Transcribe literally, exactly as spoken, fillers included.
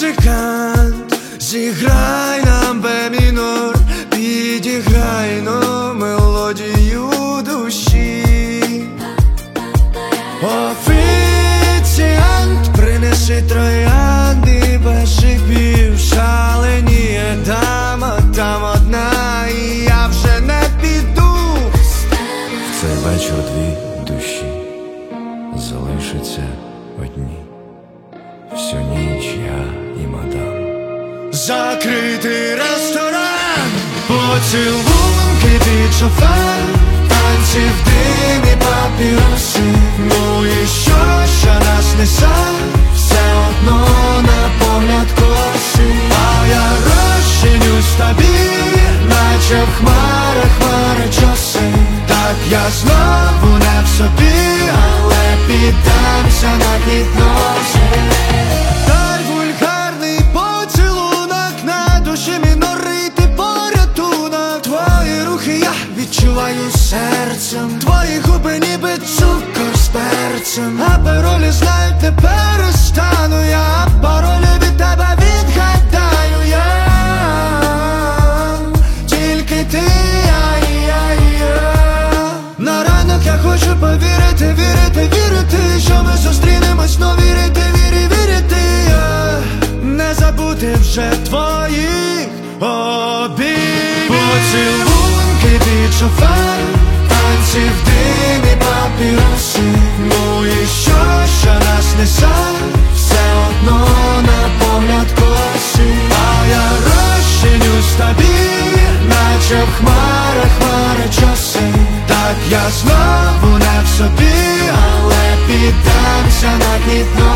музикант, зіграй нам бе мінор, підіграй нам мелодію душі. Офіціант, принеси троянди без шипів, шаленіє дама, там одна, і я вже не піду. В цей вечір дві душі залишаться одні. Всю ніч я і мадам. Закритий ресторан, поцілунки під шофер, танці в димі, папіроси. Ну і що, що нас несе, все одно на погляд коси. А я розчинюсь тобі, наче в хмарах хмарочоси. Так я знову не в собі, але піддамся на гіпнози. Дай вульгарний поцілунок, на душі мінори, ти порятунок. Твої рухи я відчуваю серцем, твої губи ніби цукор з перцем. А паролі знаю, не перестану я, а паролі від тебе відгадаю я. Тільки ти, я, я, я. На ранок я хочу повірити, вірити, вірити, що ми зустрінемось, но вірити, вірі, вірити я. Не забути вже твоїх обіймів. Поцілунки під шофер, танці в димі, папіроси. Ну і що, що нас несе, все одно на погляд коси. А я розчинюсь тобі, наче в хмарах хмарочоси. Так я знову не в собі, але піддамся на гіпноз.